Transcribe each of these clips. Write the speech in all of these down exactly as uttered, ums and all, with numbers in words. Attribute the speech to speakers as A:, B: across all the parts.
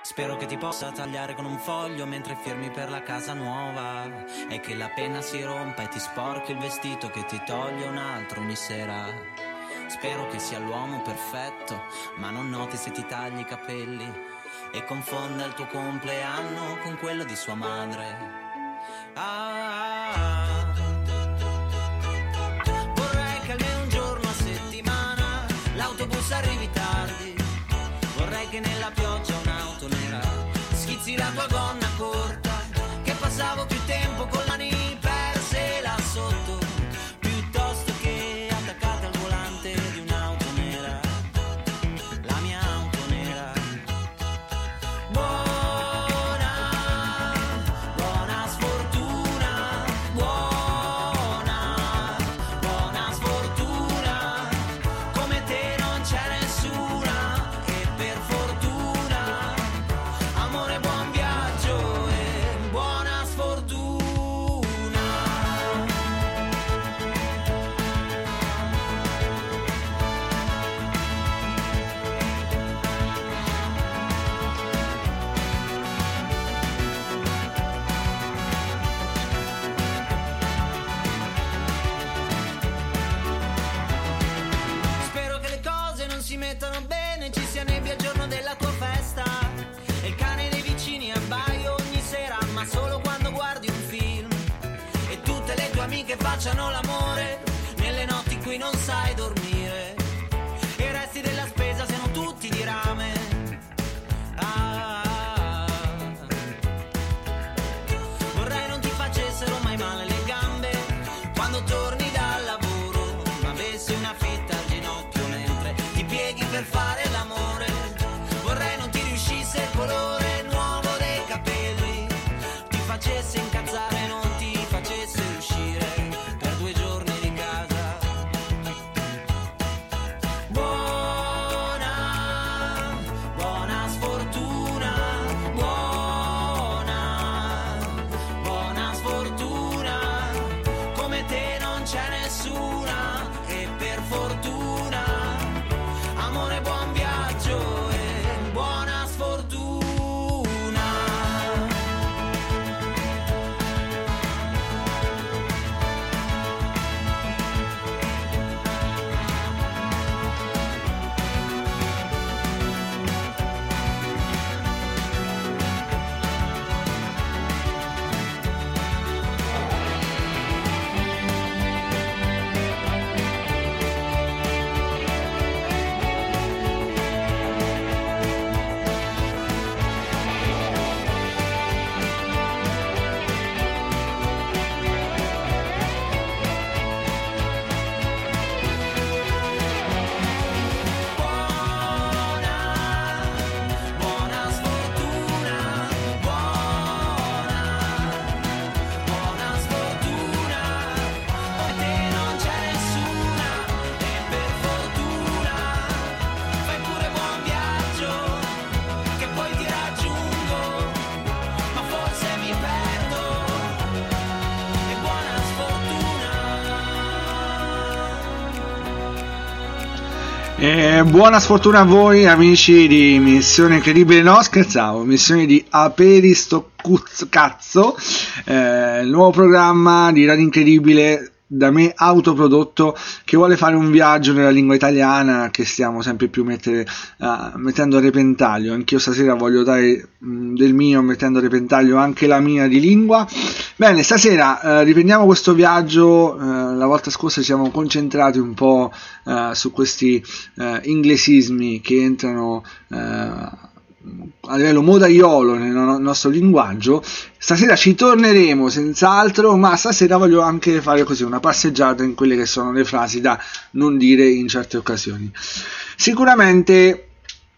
A: Spero che ti possa tagliare con un foglio mentre firmi per la casa nuova e che la penna si rompa e ti sporchi il vestito che ti toglie un altro ogni sera. Spero che sia l'uomo perfetto, ma non noti se ti tagli i capelli e confonda il tuo compleanno con quello di sua madre. Ah, vorrei che almeno un giorno a settimana l'autobus arrivi tardi. Vorrei che nella pioggia un'auto nera schizzi la tua gonna corta, che passavo più tempo con mani perse là sotto, piuttosto che attaccata al volante di un'auto nera, la mia auto nera. Buona, buona sfortuna, buona, buona sfortuna, come te non c'è nessuna. Amore, buon viaggio e buona sfortuna. Spero che le cose non si mettano bene, ci sia nebbia il giorno della tua festa e il cane dei vicini abbaia ogni sera, ma solo quando guardi un film, e tutte le tue amiche facciano l'amore nelle notti in cui non sai dormire, e i resti della spesa siano tutti di rame. Ah, vorrei non ti facessero mai male le gambe quando torni dal lavoro, ma avessi una fitta al ginocchio mentre ti pieghi per fare l'amore. Vorrei non ti riuscisse il colore nuovo dei capelli, ti facesse incazzare, non ti facesse uscire per due giorni di casa. Buona, buona sfortuna, buona, buona sfortuna, come te non c'è nessuna, e per fortuna, amore, buon viaggio e buona sfortuna.
B: E buona sfortuna a voi amici di Missione Incredibile, no scherzavo, Missione di Aperisto Cazzo, eh, il nuovo programma di Radio Incredibile da me autoprodotto, che vuole fare un viaggio nella lingua italiana che stiamo sempre più mettere, uh, mettendo a repentaglio. Anch'io stasera voglio dare mh, del mio, mettendo a repentaglio anche la mia di lingua. Bene, stasera uh, riprendiamo questo viaggio. Uh, la volta scorsa ci siamo concentrati un po' uh, su questi uh, inglesismi che entrano uh, a livello modaiolo nel nostro linguaggio. Stasera ci torneremo senz'altro, ma stasera voglio anche fare così una passeggiata in quelle che sono le frasi da non dire in certe occasioni. Sicuramente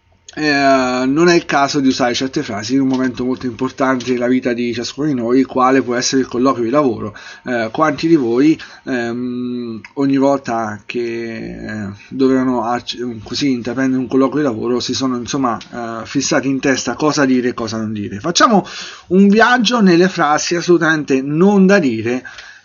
B: eh, non è il caso di usare certe frasi in un momento molto importante della vita di ciascuno di noi, quale può essere il colloquio di lavoro. Eh, quanti di voi ehm, ogni volta che eh, dovevano così intraprendere un colloquio di lavoro si sono insomma eh, fissati in testa cosa dire e cosa non dire? Facciamo un viaggio nelle frasi assolutamente non da dire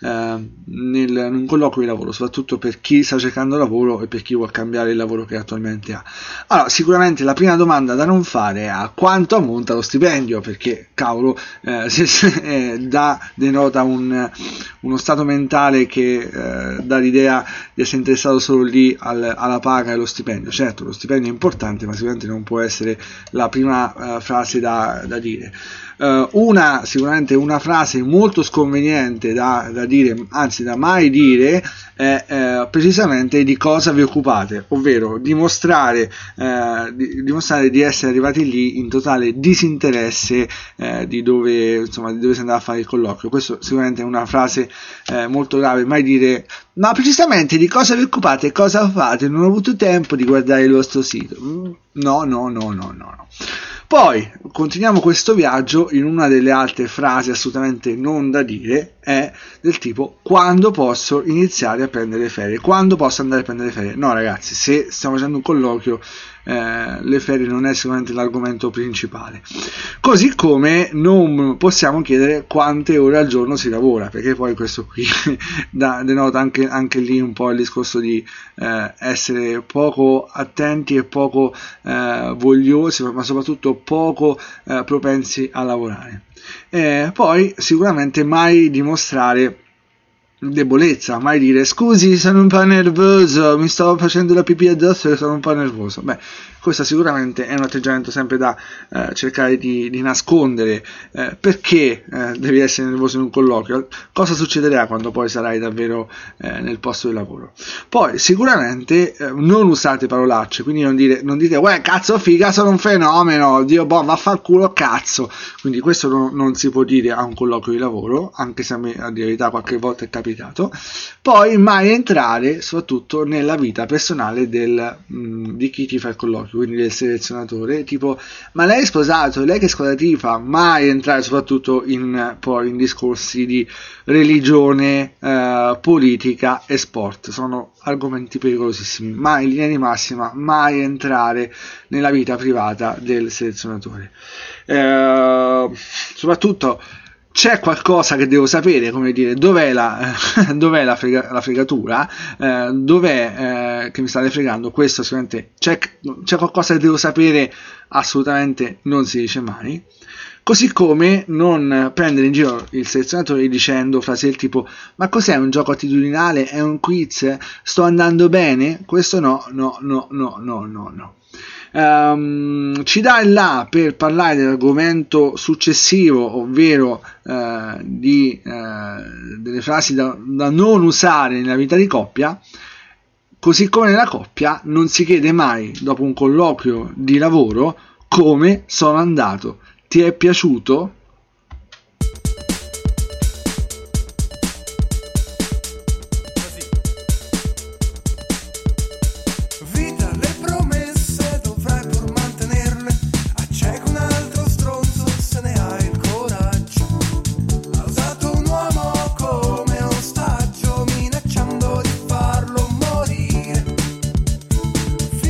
B: eh, nel, in un colloquio di lavoro, soprattutto per chi sta cercando lavoro e per chi vuole cambiare il lavoro che attualmente ha. Allora, sicuramente la prima domanda da non fare è a quanto ammonta lo stipendio, perché cavolo, eh, se, se, eh, dà, denota un, uno stato mentale che eh, dà l'idea di essere interessato solo lì al, alla paga e allo stipendio. Certo, lo stipendio è importante, ma sicuramente non può essere la prima uh, frase da, da dire. Uh, una sicuramente una frase molto sconveniente da, da dire, anzi da mai dire, è eh, precisamente di cosa vi occupate, ovvero dimostrare, eh, di, dimostrare di essere arrivati lì in totale disinteresse eh, di dove, insomma, di dove si andava a fare il colloquio. Questo sicuramente è una frase eh, molto grave. Mai dire ma precisamente di cosa vi occupate, cosa fate, non ho avuto tempo di guardare il vostro sito. No, no, no, no, no, no. Poi continuiamo questo viaggio in una delle altre frasi assolutamente non da dire, è del tipo: quando posso iniziare a prendere ferie, quando posso andare a prendere ferie. No ragazzi, se stiamo facendo un colloquio, eh, le ferie non è sicuramente l'argomento principale. Così come non possiamo chiedere quante ore al giorno si lavora, perché poi questo qui da, denota anche, anche lì un po' il discorso di eh, essere poco attenti e poco eh, vogliosi, ma soprattutto poco eh, propensi a lavorare. E poi sicuramente mai dimostrare debolezza, mai dire scusi sono un po' nervoso, mi sto facendo la pipì addosso e sono un po' nervoso. Beh, questo sicuramente è un atteggiamento sempre da eh, cercare di, di nascondere. Eh, perché eh, devi essere nervoso in un colloquio? Cosa succederà quando poi sarai davvero eh, nel posto di lavoro? Poi sicuramente eh, non usate parolacce, quindi non, dire, non dite uè cazzo figa sono un fenomeno, Dio boh vaffanculo cazzo. Quindi questo non, non si può dire a un colloquio di lavoro, anche se a me a dire la verità qualche volta è capitato. Poi mai entrare soprattutto nella vita personale del, mh, di chi ti fa il colloquio, quindi del selezionatore, tipo ma lei è sposato, lei che scuola ti fa? Mai entrare soprattutto in, poi in discorsi di religione, eh, politica e sport. Sono argomenti pericolosissimi. Mai in linea di massima, mai entrare nella vita privata del selezionatore. Eh, soprattutto c'è qualcosa che devo sapere, come dire, dov'è la, dov'è la, frega, la fregatura, eh, dov'è eh, che mi state fregando. Questo sicuramente c'è, c'è qualcosa che devo sapere, assolutamente non si dice mai. Così come non prendere in giro il selezionatore dicendo frasi del tipo ma cos'è, un gioco attitudinale, è un quiz, sto andando bene? Questo no, no, no, no, no, no, no. Um, ci dà il là per parlare dell'argomento successivo, ovvero uh, di uh, delle frasi da, da non usare nella vita di coppia. Così come nella coppia non si chiede mai dopo un colloquio di lavoro come sono andato, ti è piaciuto?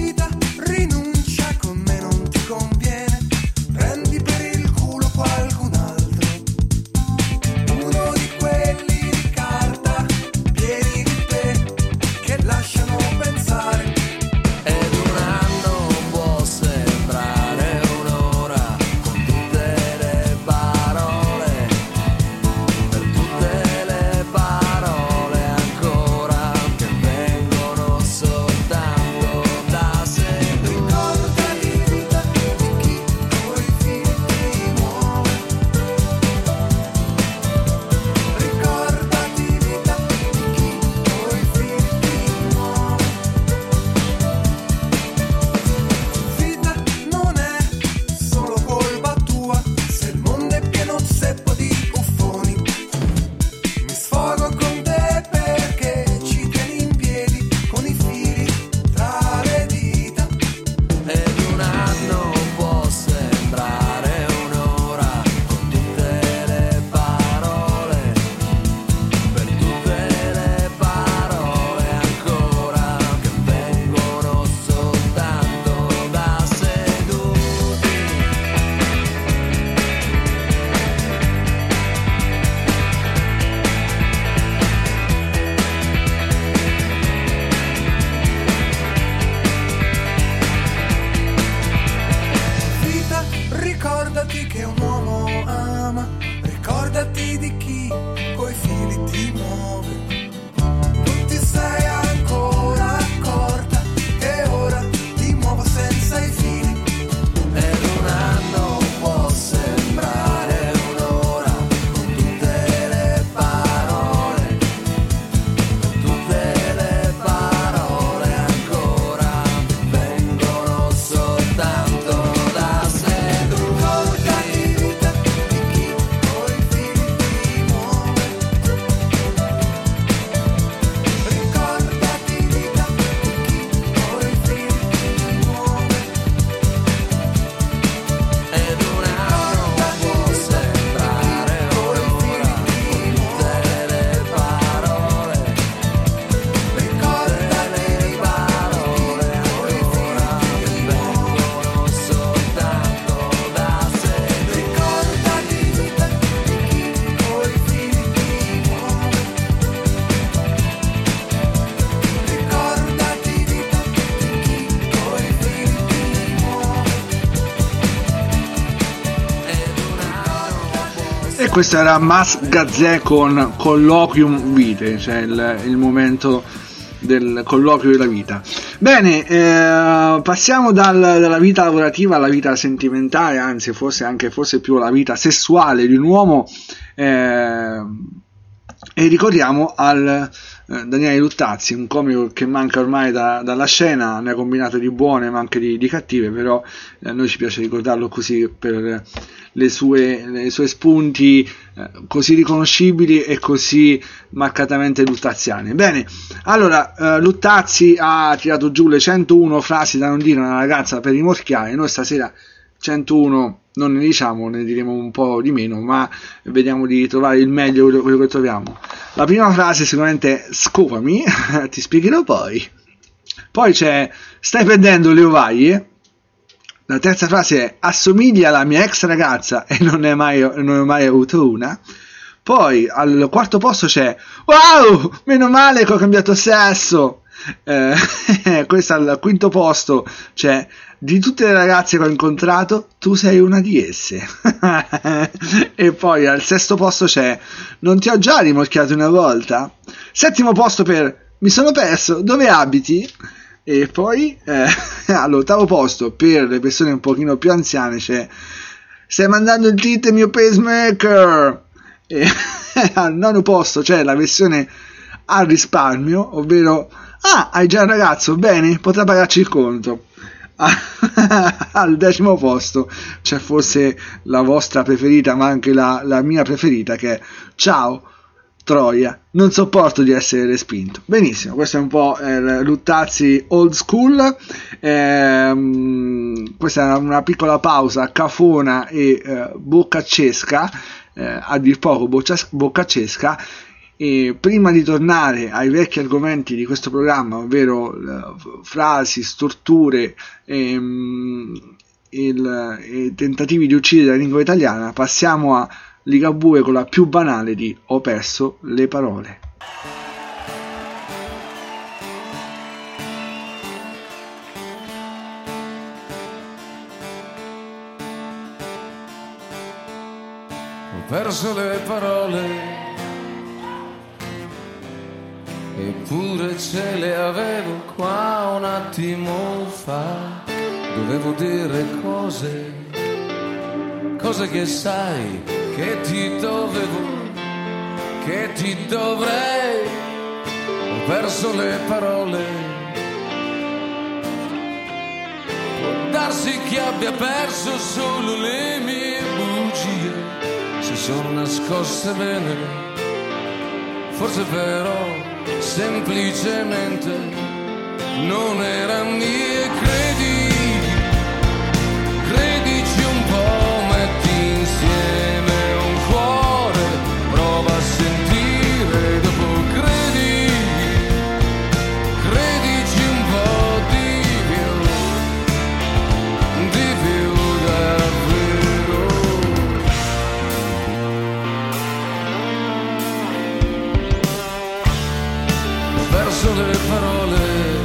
C: Rinuncia con me non ti conviene, prendi per il culo qualcun
B: questo era Mas Gazzè con Colloquium Vitae, cioè il, il momento del colloquio della vita. Bene, eh, passiamo dal, dalla vita lavorativa alla vita sentimentale, anzi forse anche forse più alla vita sessuale di un uomo, eh, e ricordiamo al eh, Daniele Luttazzi, un comico che manca ormai da, dalla scena, ne ha combinate di buone ma anche di, di cattive, però eh, a noi ci piace ricordarlo così per le sue, le sue spunti eh, così riconoscibili e così marcatamente luttaziani. Bene, allora eh, Luttazzi ha tirato giù le centouno frasi da non dire a una ragazza per rimorchiare. Noi stasera centouno non ne diciamo, ne diremo un po' di meno, ma vediamo di trovare il meglio quello che troviamo. La prima frase sicuramente è scopami, ti spiegherò poi. Poi c'è stai perdendo le ovaie. La terza frase è assomiglia alla mia ex ragazza e non ne ho mai, non ho mai avuto una. Poi al quarto posto c'è wow, meno male che ho cambiato sesso. Eh, questo al quinto posto c'è di tutte le ragazze che ho incontrato tu sei una di esse. E poi al sesto posto c'è non ti ho già rimorchiato una volta. Settimo posto per mi sono perso, dove abiti? E poi eh, all'ottavo posto per le persone un pochino più anziane c'è stai mandando il tit mio pacemaker. E al nono posto c'è la versione al risparmio, ovvero ah, hai già un ragazzo, bene, potrà pagarci il conto. Al decimo posto c'è forse la vostra preferita ma anche la, la mia preferita, che è ciao Troia, non sopporto di essere respinto. Benissimo, questo è un po' eh, Luttazzi old school. Eh, questa è una piccola pausa cafona e eh, boccaccesca, eh, a dir poco boccia, boccaccesca. E prima di tornare ai vecchi argomenti di questo programma, ovvero uh, frasi, storture e, um, il, e tentativi di uccidere la lingua italiana, passiamo a Ligabue con la più banale di ho perso le parole.
C: Ho perso le parole, eppure ce le avevo qua un attimo fa. Dovevo dire cose, cose che sai che ti dovevo, che ti dovrei. Ho perso le parole. Può darsi che abbia perso solo le mie bugie, si sono nascoste bene, forse però semplicemente non era mie. Credi, credici un po', metti insieme un cuore, prova a sentire, dopo credi, credici un po' di più, di più davvero. Ho perso le parole,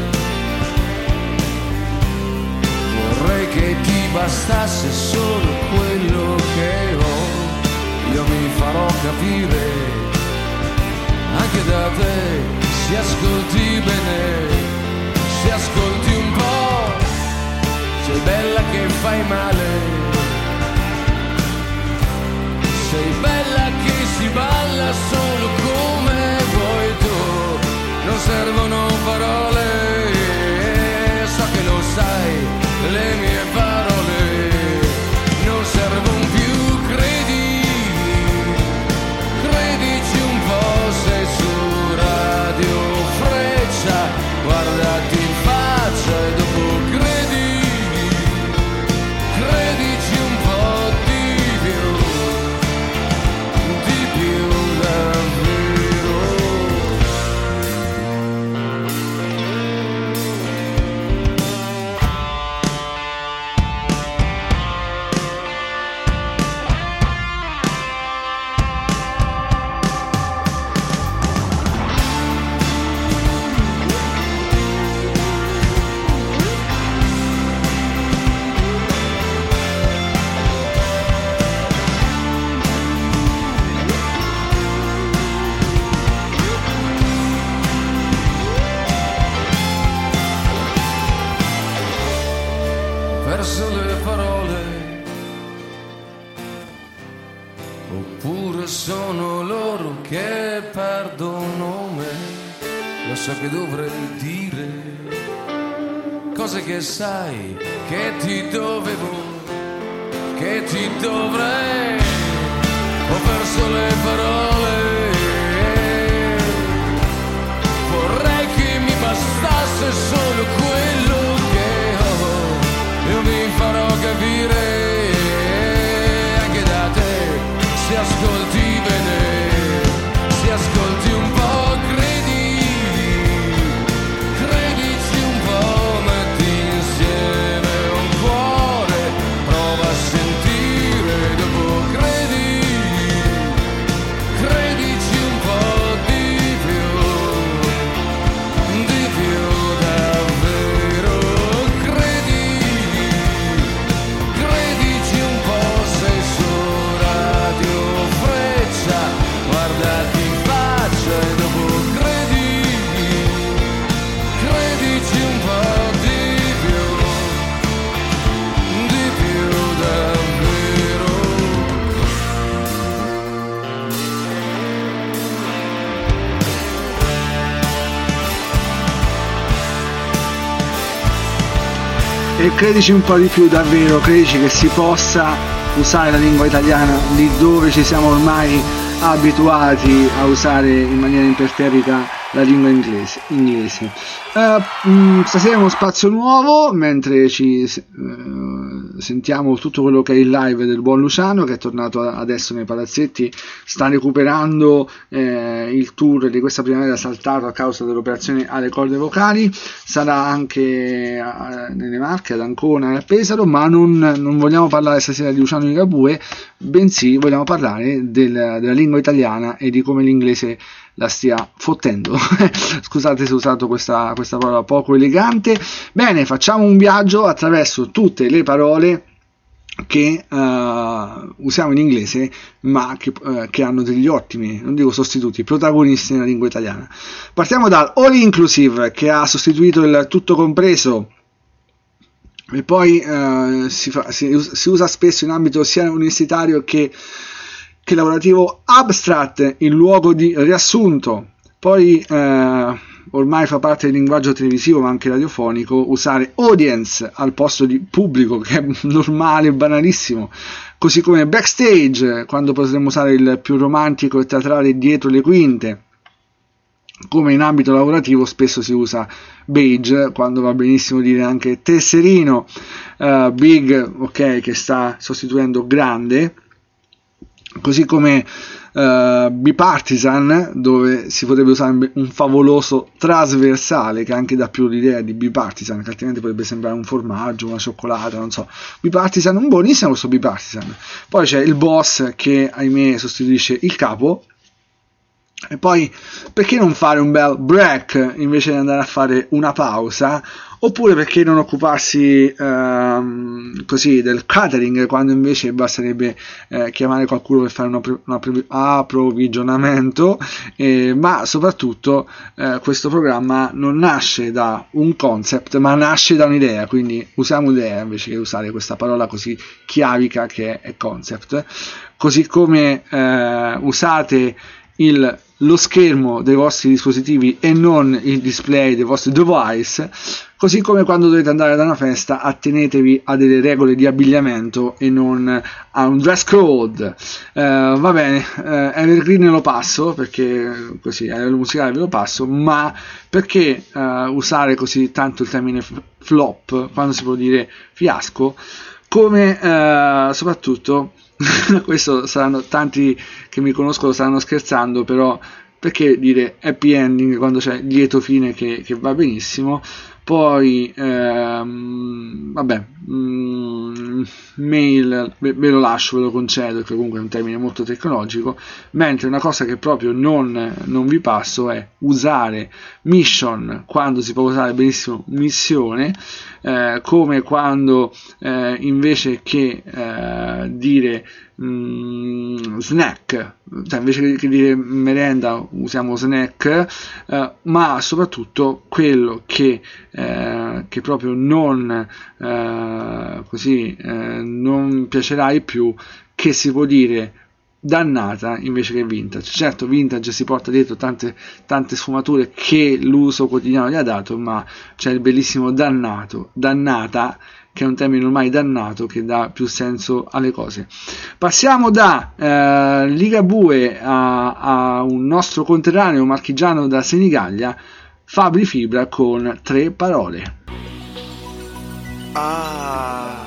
C: vorrei che ti bastasse solo quello che ho. Io mi farò capire anche da te, se ascolti bene, se ascolti un po'. Sei bella che fai male, sei bella che si balla solo come vuoi tu. Non servono parole, so che lo sai, le mie parole non servono più. Credi, credici un po', sei su Radio Freccia, guardati in faccia e dopo credi, credici un po' di più, di più davvero. che perdo un nome, lo so che dovrei dire cose che sai che ti dovevo, che ti dovrei, ho perso le parole, vorrei che mi bastasse solo quello che ho, io mi farò capire anche da te, se ascolti bene, se ascolti un po', credi, credici un po', metti insieme un cuore, prova a sentire, dopo credi, credici un po' di più, di più davvero, credi, credici un po', sei su Radio Freccia, guardati in faccia e dopo credi, credici un po' di più, di più davvero.
B: E credici un po' di più davvero, credici che si possa usare la lingua italiana lì dove ci siamo ormai abituati a usare in maniera imperterrita la lingua inglese. inglese. Uh, mh, stasera è uno spazio nuovo, mentre ci uh, sentiamo tutto quello che è il live del buon Luciano, che è tornato adesso nei palazzetti, sta recuperando eh, il tour di questa primavera saltato a causa dell'operazione alle corde vocali, sarà anche a, nelle Marche, ad Ancona e a Pesaro, ma non, non vogliamo parlare stasera di Luciano Ligabue, bensì vogliamo parlare del, della lingua italiana e di come l'inglese la stia fottendo. Scusate se ho usato questa, questa parola poco elegante. Bene, facciamo un viaggio attraverso tutte le parole che uh, usiamo in inglese, ma che, uh, che hanno degli ottimi, non dico sostituti, protagonisti nella lingua italiana. Partiamo dal all inclusive, che ha sostituito il tutto compreso, e poi uh, si, fa, si, si usa spesso in ambito sia universitario che che lavorativo abstract in luogo di riassunto. Poi eh, ormai fa parte del linguaggio televisivo ma anche radiofonico usare audience al posto di pubblico, che è normale, banalissimo, così come backstage, quando potremmo usare il più romantico e teatrale dietro le quinte, come in ambito lavorativo spesso si usa beige, quando va benissimo dire anche tesserino, uh, big, ok, che sta sostituendo grande, così come uh, bipartisan, dove si potrebbe usare un favoloso trasversale, che anche dà più l'idea di bipartisan, che altrimenti potrebbe sembrare un formaggio, una cioccolata, non so. Bipartisan, un buonissimo questo bipartisan. Poi c'è il boss, che ahimè sostituisce il capo. E poi perché non fare un bel break invece di andare a fare una pausa? Oppure perché non occuparsi ehm, così del catering, quando invece basterebbe eh, chiamare qualcuno per fare un appro- approvvigionamento, eh, ma soprattutto eh, questo programma non nasce da un concept, ma nasce da un'idea, quindi usiamo idea invece che usare questa parola così chiavica che è concept. Così come eh, usate il lo schermo dei vostri dispositivi e non il display dei vostri device, così come quando dovete andare da una festa attenetevi a delle regole di abbigliamento e non a un dress code. Eh, va bene, eh, Evergreen lo passo perché così a livello musicale ve lo passo, ma perché eh, usare così tanto il termine flop quando si può dire fiasco? Come eh, soprattutto questo saranno tanti che mi conoscono staranno scherzando, però perché dire happy ending quando c'è lieto fine che, che va benissimo? Poi ehm, vabbè, mm, mail ve, ve lo lascio, ve lo concedo, che comunque è un termine molto tecnologico, mentre una cosa che proprio non, non vi passo è usare mission quando si può usare benissimo missione, eh, come quando eh, invece che eh, dire mm, snack, cioè invece che dire merenda usiamo snack, eh, ma soprattutto quello che Eh, che proprio non eh, così eh, non piacerai più, che si può dire dannata invece che vintage. Certo, vintage si porta dietro tante, tante sfumature che l'uso quotidiano gli ha dato, ma c'è il bellissimo dannato, dannata, che è un termine ormai dannato che dà più senso alle cose. Passiamo da eh, Ligabue a, a un nostro conterraneo marchigiano da Senigallia, Fabri Fibra, con Tre parole.
D: Ah,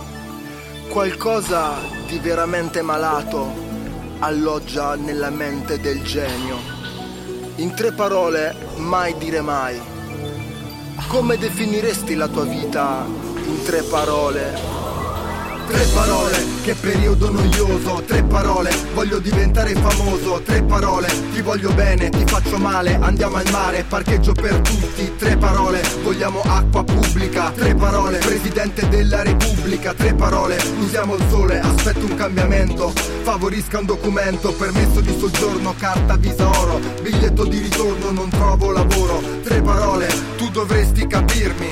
D: qualcosa di veramente malato alloggia nella mente del genio. In tre parole, mai dire mai. Come definiresti la tua vita in tre parole? Tre parole, che periodo noioso. Tre parole, voglio diventare famoso. Tre parole, ti voglio bene, ti faccio male. Andiamo al mare, parcheggio per tutti. Tre parole, vogliamo acqua pubblica. Tre parole, presidente della repubblica. Tre parole, usiamo il sole, aspetto un cambiamento. Favorisca un documento, permesso di soggiorno, carta visa oro, biglietto di ritorno, non trovo lavoro. Tre parole, tu dovresti capirmi.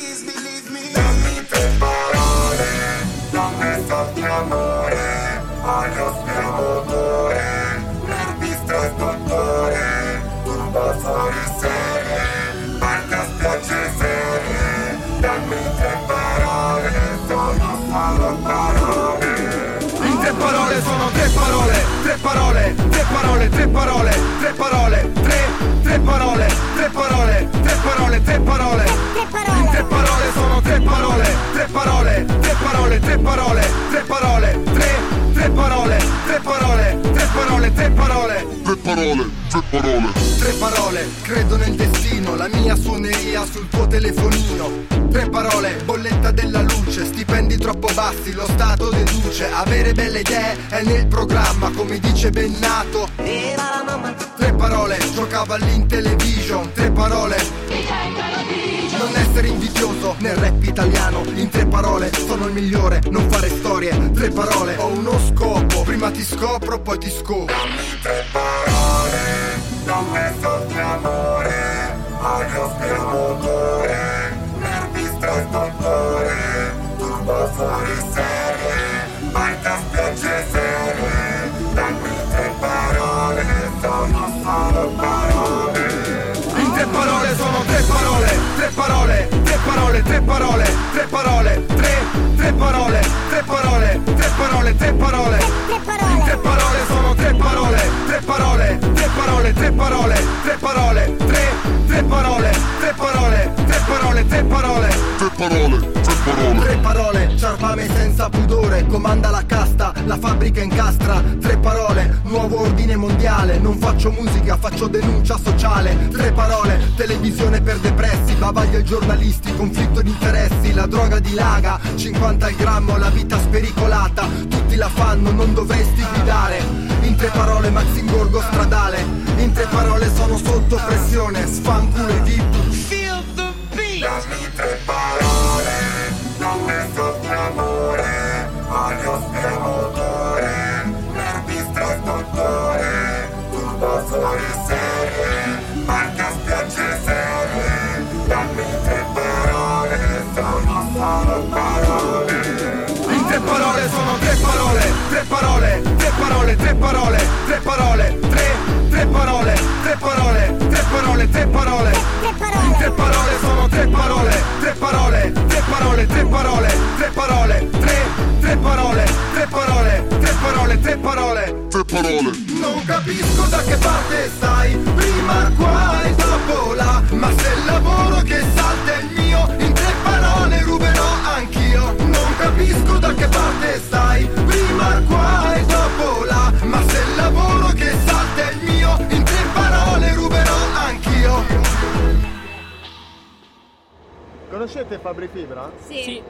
D: Dammi tre parole, dammi soldi amore, olio spiromotore, nervi stress dottore, turbo fuori serie, barca spiagge serie. Dammi tre parole, sono solo parole. In tre parole sono tre parole, tre parole, tre parole, tre parole, tre parole, tre, tre parole, tre parole, tre parole, tre parole. In tre parole sono tre parole, tre parole, tre parole, tre parole, tre parole, tre, tre parole, tre parole, tre parole, tre parole. Tre parole, tre parole. Tre parole, credo nel destino, la mia suoneria sul tuo telefonino. Tre parole, bolletta della luce, stipendi troppo bassi, lo Stato deduce. Avere belle idee è nel programma, come dice Bennato. Tre parole, giocava all'Intellivision. Tre parole, non essere invidioso nel rap italiano. In tre parole, sono il migliore, non fare storie. Tre parole, ho uno scopo, prima ti scopro, poi ti scopro. Dammi tre parole, dammi soldi amore, olio spiromotore, nervi stress dottore, turbo fuori serie, barca spiagge serie. Dammi tre parole, sono solo parole. In tre parole sono tre parole, tre parole, tre parole, tre parole, tre parole, tre, tre parole, tre parole, tre parole, tre parole. In tre parole sono tre parole, tre parole, tre parole, tre parole, tre parole, tre, tre parole, tre parole, tre parole, tre parole. Tre parole, tre parole. Tre parole, ciarpame senza pudore, comanda la casta, la fabbrica incastra. Tre parole, nuovo ordine mondiale, non faccio musica, faccio denuncia sociale. Tre parole, televisione per depressi, bavaglia ai giornalisti, conflitto di interessi, la droga dilaga, cinquanta al grammo, la vita spericolata, tutti la fanno, non dovresti guidare. In tre parole, Max Ingorgo stradale. In tre parole sono sotto pressione, sfanculo e vip. Feel the beat. Dammi tre parole, dammi sotto amore, olio spiromotore, nervi stress dottore, turbo fuori serie, barca spiagge serie. Dammi tre parole, sono solo parole. In tre parole sono tre parole, tre parole, tre parole, tre parole, tre parole, tre, tre parole, tre parole, tre parole, tre parole. In tre parole sono tre parole, tre parole, tre parole, tre parole, tre parole, tre, tre parole, tre parole, tre parole, tre parole. Tre parole. Non capisco da che parte stai, prima qua e dopo là, ma se il lavoro che salta è il mio, in tre parole ruberò anch'io. Non capisco da che parte stai, prima qua e dopo là, ma se il lavoro che salta è il mio, in tre parole ruberò anch'io.
E: Conoscete Fabri Fibra?
F: Sì.
G: Sì.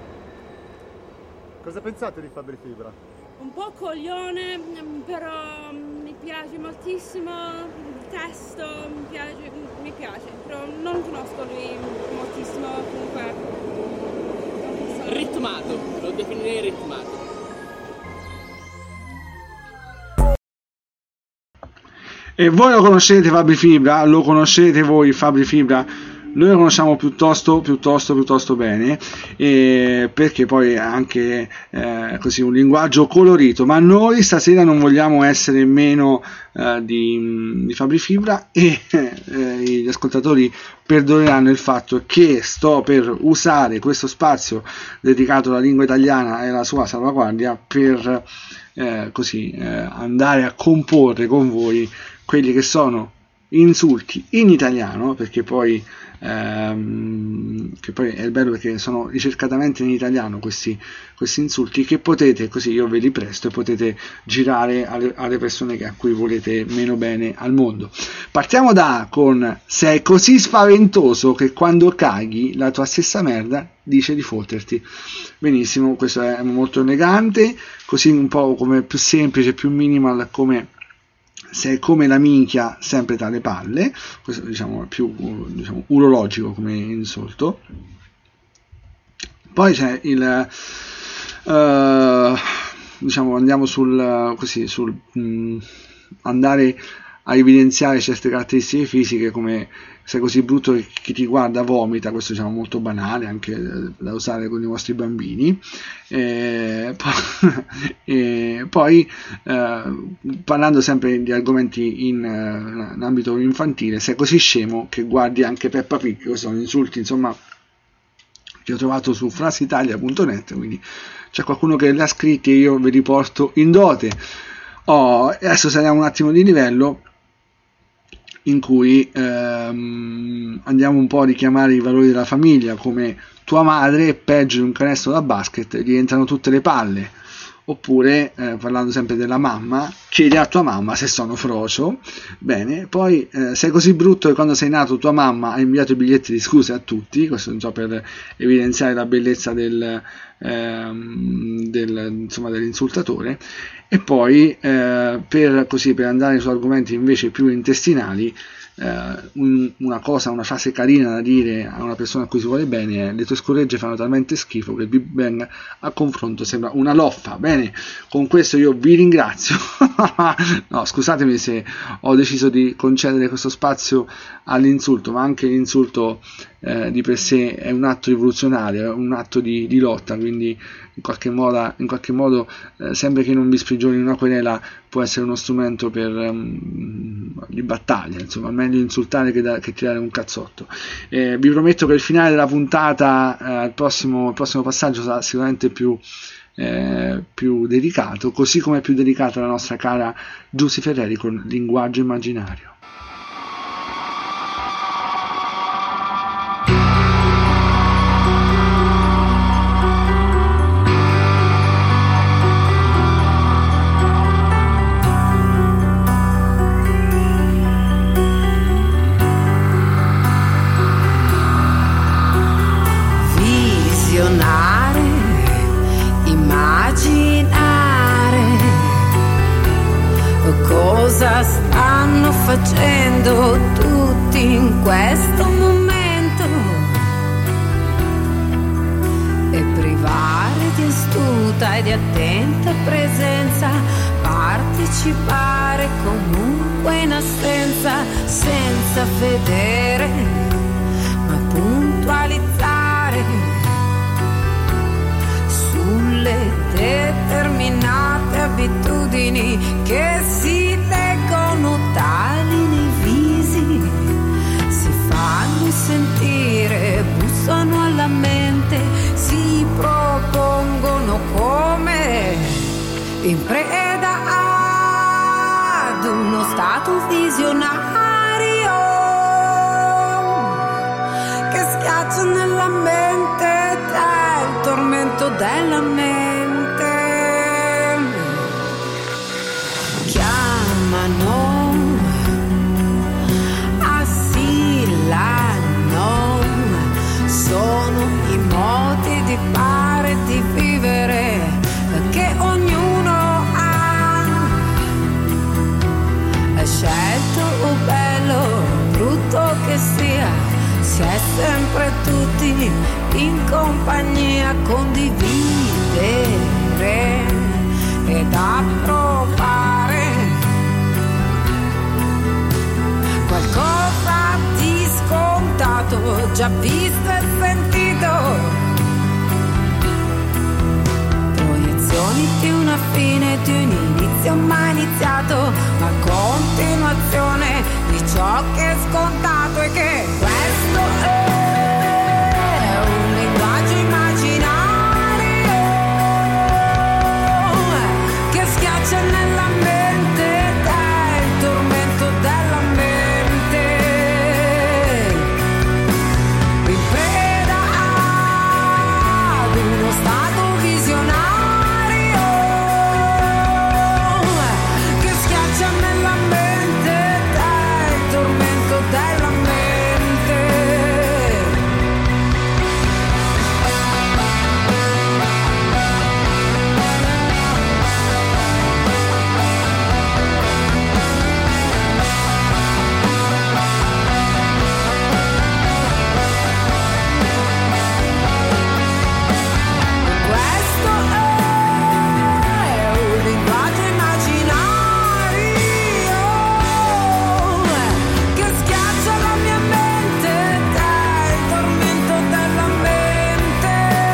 E: Cosa pensate di Fabri Fibra?
F: Un po' coglione, però mi piace moltissimo il testo, mi piace, mi piace, però non conosco lui moltissimo, comunque.
G: Ritmato, lo definirei ritmato.
B: E voi lo conoscete Fabri Fibra? Lo conoscete voi Fabri Fibra? noi lo conosciamo piuttosto piuttosto piuttosto bene, eh, perché poi è anche eh, così un linguaggio colorito, ma noi stasera non vogliamo essere meno eh, di, di Fabri Fibra, e eh, gli ascoltatori perdoneranno il fatto che sto per usare questo spazio dedicato alla lingua italiana e alla sua salvaguardia per eh, così eh, andare a comporre con voi quelli che sono insulti in italiano, perché poi ehm, che poi è bello perché sono ricercatamente in italiano questi, questi insulti, che potete, così io ve li presto e potete girare alle, alle persone che, a cui volete meno bene al mondo. Partiamo da con: sei così spaventoso che quando caghi la tua stessa merda dice di fotterti. Benissimo, questo è molto elegante, così un po' come più semplice, più minimal, come sei come la minchia sempre tra le palle. Questo diciamo è più diciamo urologico come insulto. Poi c'è il uh, diciamo andiamo sul così sul mh, andare a evidenziare certe caratteristiche fisiche, come sei così brutto che chi ti guarda vomita. Questo diciamo molto banale, anche da usare con i vostri bambini. E poi, e poi eh, parlando sempre di argomenti in, uh, in ambito infantile, sei così scemo che guardi anche Peppa Pig. Questi sono insulti insomma che ho trovato su frasitalia punto net, quindi c'è qualcuno che li ha scritti e io ve li porto in dote. Oh, adesso saliamo un attimo di livello, in cui ehm, andiamo un po' a richiamare i valori della famiglia, come tua madre è peggio di un canestro da basket, gli entrano tutte le palle. Oppure, eh, parlando sempre della mamma, chiedi a tua mamma se sono frocio. Bene, poi eh, sei così brutto che quando sei nato tua mamma ha inviato i biglietti di scuse a tutti. Questo non so, per evidenziare la bellezza del, ehm, del, insomma, dell'insultatore. E poi eh, per, così, per andare su argomenti invece più intestinali, eh, un, una cosa, una frase carina da dire a una persona a cui si vuole bene è: le tue scoregge fanno talmente schifo che il Big Bang a confronto sembra una loffa. Bene, con questo io vi ringrazio. No, scusatemi se ho deciso di concedere questo spazio all'insulto, ma anche l'insulto eh, di per sé è un atto rivoluzionario, è un atto di, di lotta, quindi in qualche modo, in qualche modo eh, sempre che non vi sprigioni una querela, può essere uno strumento per um, di battaglia. Insomma, è meglio insultare che, da, che tirare un cazzotto. Eh, vi prometto che il finale della puntata, eh, il, prossimo, il prossimo passaggio sarà sicuramente più Eh, più delicato, così come è più delicata la nostra cara Giusy Ferreri con Linguaggio Immaginario.
H: Cosa stanno facendo tutti in questo momento? E privare di astuta e di attenta presenza, partecipare comunque in assenza, senza vedere ma puntualizzare sulle determinate abitudini che si leggono tali nei visi, si fanno sentire, bussano alla mente, si propongono come in preda ad uno stato visionario che schiaccia nella mente del tormento della mente. Chiamano, assillano, sono i modi di fare e di vivere che ognuno ha. È scelto o bello, brutto che sia, si è sempre tutti in compagnia, condividere ed approvare qualcosa di scontato provato, già visto e sentito. Proiezioni di una fine, di un inizio mai iniziato, ma continuazione di ciò che è scontato e che questo è un linguaggio immaginario che schiaccia nella mente, è il tormento della mente, in preda ad uno stato visionario che schiaccia nella mente, è il tormento della mente. Questo è un linguaggio immaginario che schiaccia la mia mente, è il tormento della mente.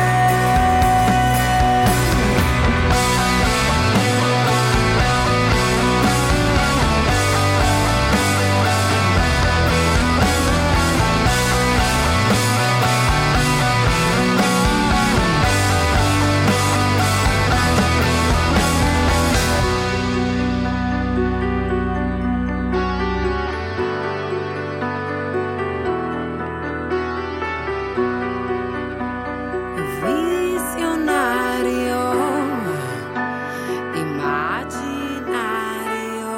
H: Visionario, immaginario.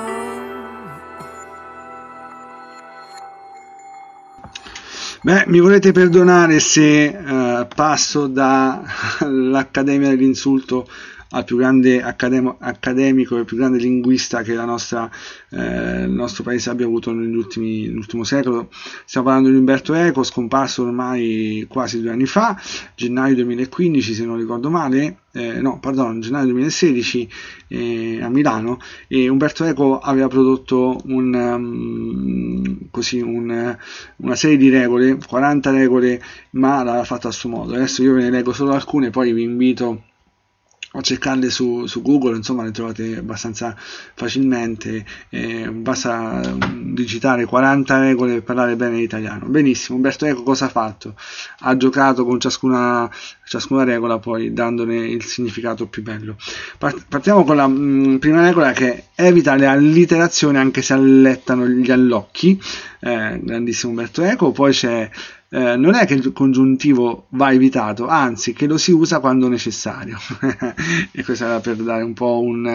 B: Beh, mi volete perdonare se eh, passo dall'Accademia dell'Insulto al più grande accademo- accademico e il più grande linguista che la nostra, eh, il nostro paese abbia avuto negli ultimi, nell'ultimo secolo. Stiamo parlando di Umberto Eco, scomparso ormai quasi due anni fa, gennaio duemilaquindici se non ricordo male, eh, no, pardon, gennaio duemilasedici eh, a Milano. E Umberto Eco aveva prodotto un, um, così, un, una serie di regole, quaranta regole, ma l'aveva fatta a suo modo. Adesso io ve ne leggo solo alcune, poi vi invito a cercarle su, su Google, insomma le trovate abbastanza facilmente, eh, basta digitare quaranta regole per parlare bene l'italiano. Benissimo, Umberto Eco cosa ha fatto? Ha giocato con ciascuna, ciascuna regola, poi dandone il significato più bello. Partiamo con la mh, prima regola, che evita le allitterazioni anche se allettano gli allocchi, eh, grandissimo Umberto Eco. Poi c'è Eh, non è che il congiuntivo va evitato, anzi che lo si usa quando necessario. E questo era per dare un po' un,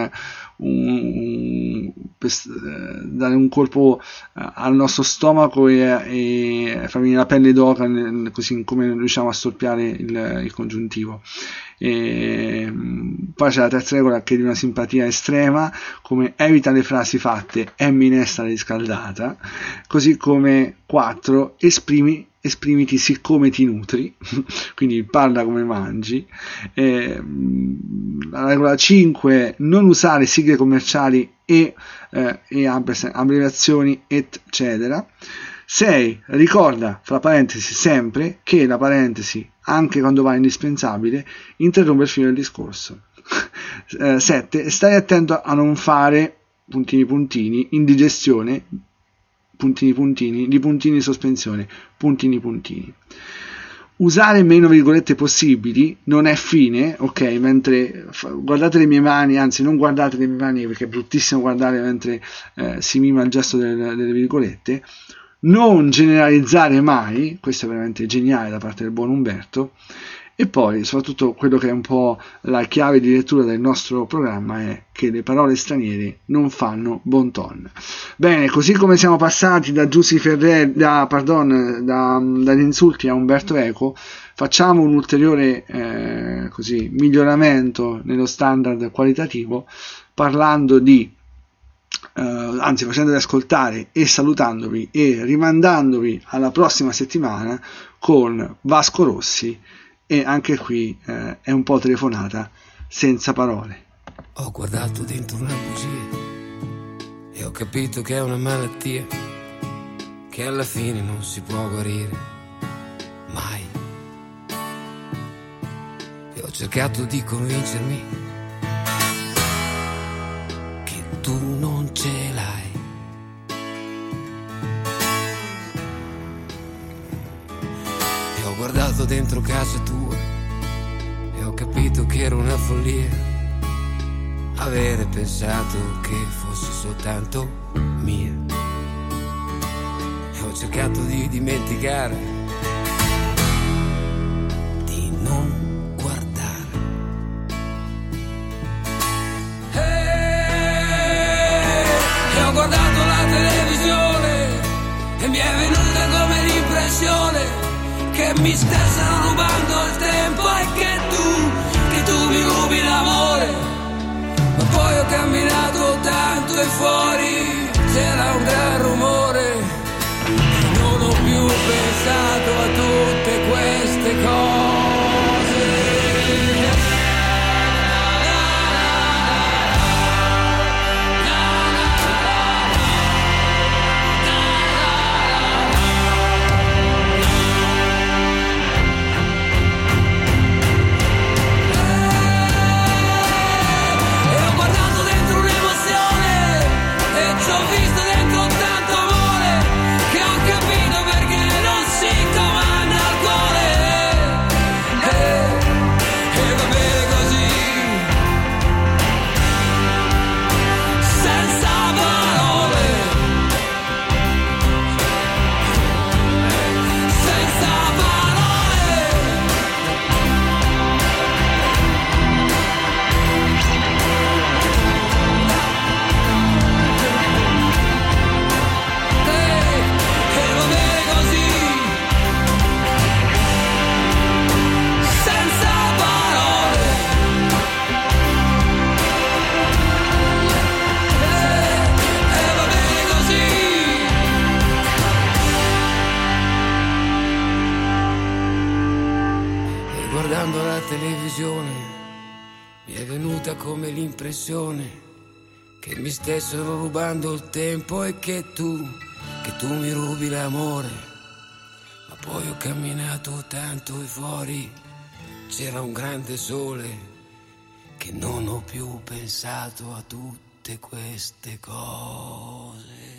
B: un per dare un colpo al nostro stomaco e, e farmi venire la pelle d'oca, così come riusciamo a storpiare il, il congiuntivo. E poi c'è la terza regola, che è di una simpatia estrema, come evita le frasi fatte è minestra riscaldata, così come quattro esprimi esprimiti siccome ti nutri, quindi parla come mangi. Eh, la regola cinque, non usare sigle commerciali e, eh, e abbreviazioni eccetera. sei, ricorda fra parentesi sempre che la parentesi, anche quando va indispensabile, interrompe il filo del discorso. eh, sette, stai attento a non fare puntini puntini indigestione, puntini puntini, di puntini sospensione, puntini puntini. Usare meno virgolette possibili non è fine, ok? Mentre guardate le mie mani, anzi non guardate le mie mani perché è bruttissimo guardare mentre eh, si mima il gesto delle, delle virgolette. Non generalizzare mai, questo è veramente geniale da parte del buon Umberto. E poi, soprattutto, quello che è un po' la chiave di lettura del nostro programma è che le parole straniere non fanno bon ton. Bene, così come siamo passati da Giussi Ferreri, da, pardon, da, dagli insulti a Umberto Eco, facciamo un ulteriore eh, così, miglioramento nello standard qualitativo, parlando di, eh, anzi facendovi ascoltare e salutandovi e rimandandovi alla prossima settimana con Vasco Rossi. E anche qui eh, è un po' telefonata senza parole.
C: Ho guardato dentro una bugia e ho capito che è una malattia che alla fine non si può guarire. mai. E ho cercato di convincermi che tu non ce l'hai. E ho guardato dentro casa tua e ho capito che era una follia avere pensato che fossi soltanto mia. E ho cercato di dimenticare, di non guardare. E ho guardato la televisione e mi è venuta come l'impressione che mi stessero rubando il tempo e che tu, che tu mi rubi l'amore. Ma poi ho camminato tanto e fuori c'era un gran rumore e non ho più pensato a tutte queste cose. Mi è venuta come l'impressione che mi stessero rubando il tempo e che tu, che tu mi rubi l'amore. Ma poi ho camminato tanto e fuori c'era un grande sole che non ho più pensato a tutte queste cose.